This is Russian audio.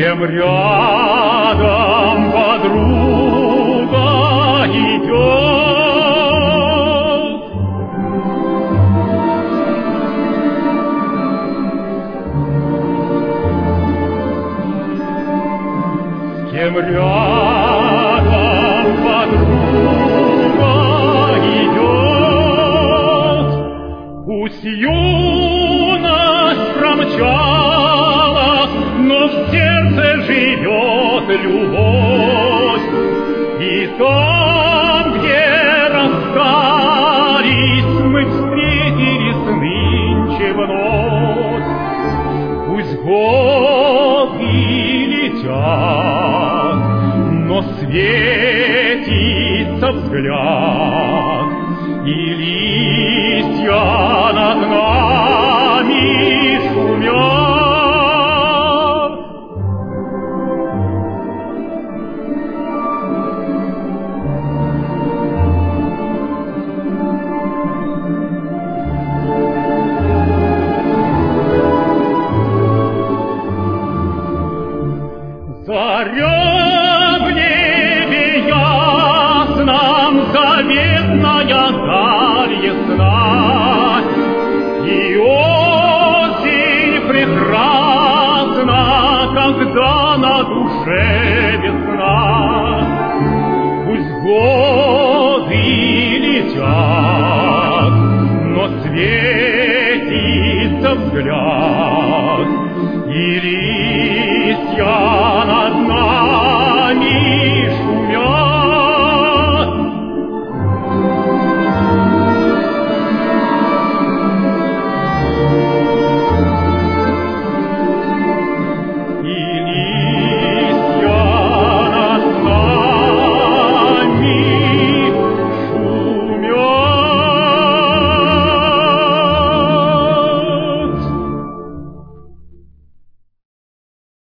кем рядом подруга идет. С кем рядом подруга идет, пусть юность промчалась, но в сердце живет любовь. И там, где расстались, мы встретились нынче вновь. Пусть годы летят, но светится взгляд, и листья над нами шумят. Заря в небе ясном, заветная даль ясна, и осень прекрасна, когда на душе весна. Пусть годы летят, но светится взгляд, и листья